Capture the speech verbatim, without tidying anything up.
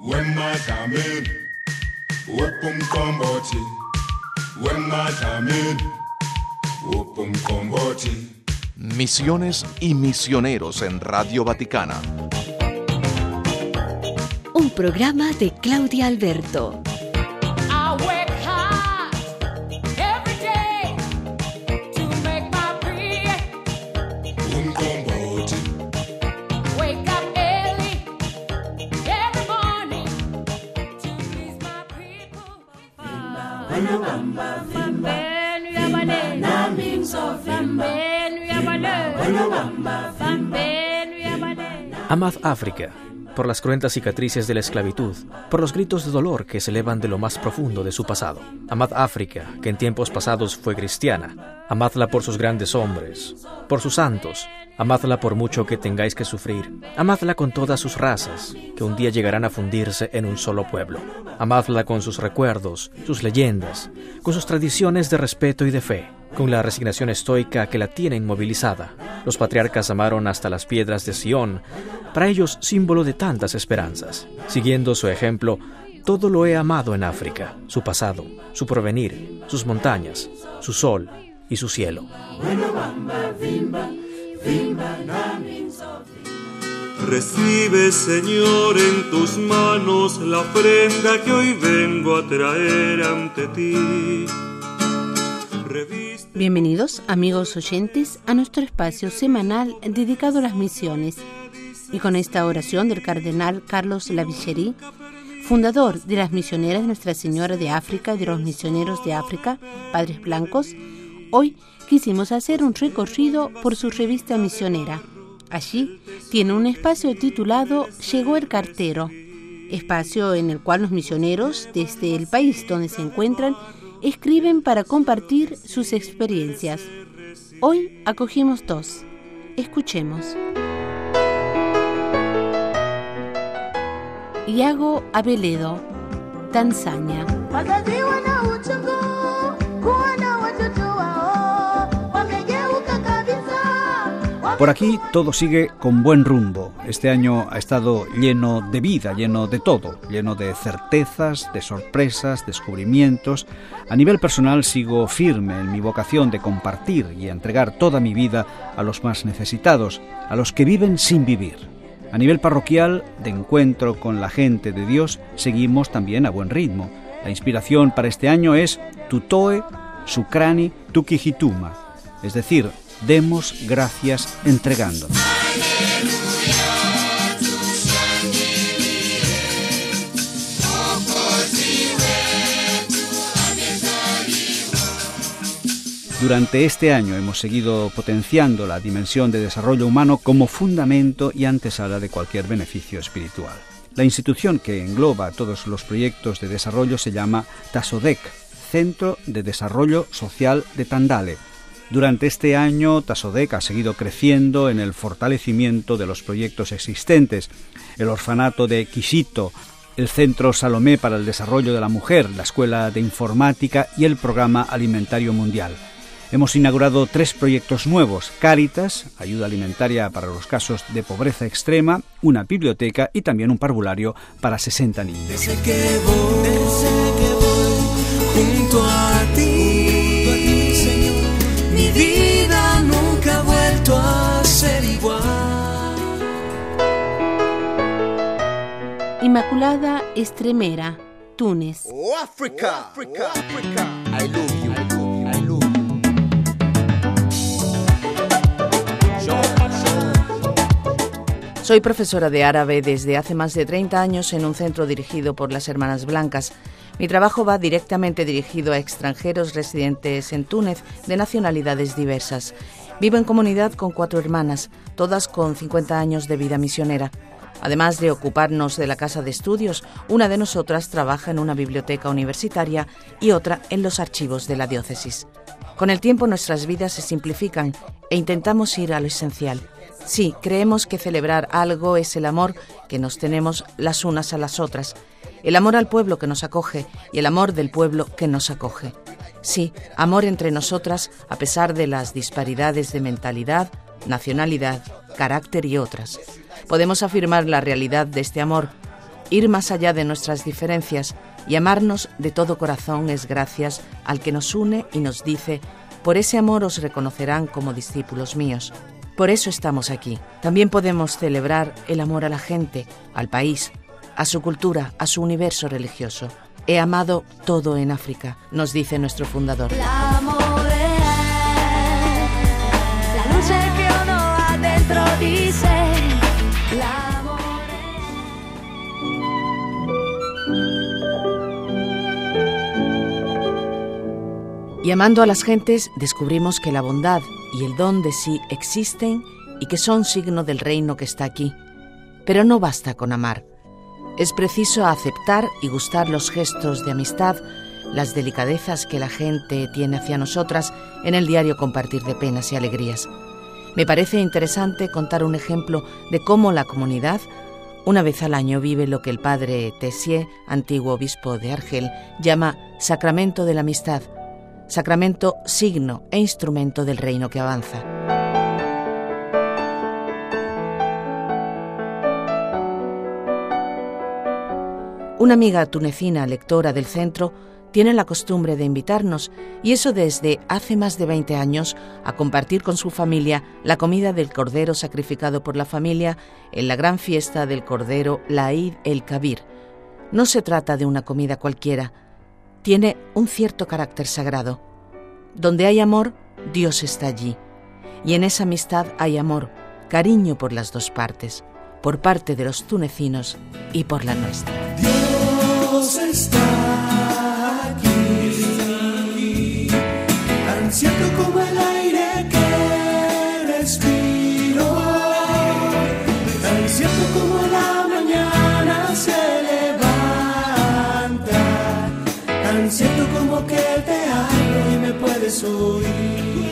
Misiones y misioneros en Radio Vaticana. Un programa de Claudia Alberto. Amad África, por las cruentas cicatrices de la esclavitud, por los gritos de dolor que se elevan de lo más profundo de su pasado. Amad África, que en tiempos pasados fue cristiana. Amadla por sus grandes hombres, por sus santos. Amadla por mucho que tengáis que sufrir. Amadla con todas sus razas, que un día llegarán a fundirse en un solo pueblo. Amadla con sus recuerdos, sus leyendas, con sus tradiciones de respeto y de fe, con la resignación estoica que la tiene inmovilizada. Los patriarcas amaron hasta las piedras de Sión, para ellos símbolo de tantas esperanzas. Siguiendo su ejemplo, todo lo he amado en África, su pasado, su porvenir, sus montañas, su sol y su cielo. Recibe, Señor, en tus manos la ofrenda que hoy vengo a traer ante ti. Reviste... Bienvenidos, amigos oyentes, a nuestro espacio semanal dedicado a las misiones. Y con esta oración del cardenal Carlos Lavicherie, fundador de las misioneras de Nuestra Señora de África y de los misioneros de África, Padres Blancos, hoy quisimos hacer un recorrido por su revista misionera. Allí tiene un espacio titulado Llegó el cartero, espacio en el cual los misioneros desde el país donde se encuentran escriben para compartir sus experiencias. Hoy acogimos dos. Escuchemos. Iago Abeledo, Tanzania. Por aquí todo sigue con buen rumbo. Este año ha estado lleno de vida, lleno de todo, lleno de certezas, de sorpresas, descubrimientos. A nivel personal sigo firme en mi vocación de compartir y entregar toda mi vida a los más necesitados, a los que viven sin vivir. A nivel parroquial, de encuentro con la gente de Dios, seguimos también a buen ritmo. La inspiración para este año es Tutoe, Sukrani, Tukihituma, es decir, demos gracias entregando. Durante este año hemos seguido potenciando la dimensión de desarrollo humano como fundamento y antesala de cualquier beneficio espiritual. La institución que engloba todos los proyectos de desarrollo se llama TASODEC, Centro de Desarrollo Social de Tandale. Durante este año, TASODEC ha seguido creciendo en el fortalecimiento de los proyectos existentes, el orfanato de Kishito, el Centro Salomé para el Desarrollo de la Mujer, la Escuela de Informática y el Programa Alimentario Mundial. Hemos inaugurado tres proyectos nuevos: Cáritas, ayuda alimentaria para los casos de pobreza extrema, una biblioteca y también un parvulario para sesenta niños. Desde que voy, desde que voy junto a ti, Señor, mi vida nunca ha vuelto a ser igual. Inmaculada Estremera, Túnez. Oh, Africa, oh, Africa, Africa. I love you, I love you, I love you. Soy profesora de árabe desde hace más de treinta años en un centro dirigido por las Hermanas Blancas. Mi trabajo va directamente dirigido a extranjeros residentes en Túnez de nacionalidades diversas. Vivo en comunidad con cuatro hermanas, todas con cincuenta años de vida misionera. Además de ocuparnos de la casa de estudios, una de nosotras trabaja en una biblioteca universitaria y otra en los archivos de la diócesis. Con el tiempo nuestras vidas se simplifican e intentamos ir a lo esencial. Sí, creemos que celebrar algo es el amor que nos tenemos las unas a las otras, el amor al pueblo que nos acoge y el amor del pueblo que nos acoge. Sí, amor entre nosotras a pesar de las disparidades de mentalidad, nacionalidad, carácter y otras. Podemos afirmar la realidad de este amor Ir más allá de nuestras diferencias y amarnos de todo corazón es gracias al que nos une y nos dice: por ese amor os reconocerán como discípulos míos. Por eso estamos aquí. También podemos celebrar el amor a la gente, al país, a su cultura, a su universo religioso. He amado todo en África, nos dice nuestro fundador. L'amore è la luce che uno ha dentro di sé. Y amando a las gentes, descubrimos que la bondad y el don de sí existen y que son signo del reino que está aquí. Pero no basta con amar. Es preciso aceptar y gustar los gestos de amistad, las delicadezas que la gente tiene hacia nosotras en el diario compartir de penas y alegrías. Me parece interesante contar un ejemplo de cómo la comunidad, una vez al año, vive lo que el padre Tessier, antiguo obispo de Argel, llama sacramento de la amistad, sacramento, signo e instrumento del reino que avanza. Una amiga tunecina, lectora del centro, tiene la costumbre de invitarnos, y eso desde hace más de veinte años, a compartir con su familia la comida del cordero sacrificado por la familia en la gran fiesta del cordero, la Eid el-Kabir. No se trata de una comida cualquiera, tiene un cierto carácter sagrado. Donde hay amor, Dios está allí. Y en esa amistad hay amor, cariño por las dos partes, por parte de los tunecinos y por la nuestra. Dios está aquí, tan cierto como el aire que respiro, tan cierto como la mañana se levanta, tan cierto como que te hablo y me puedes oír.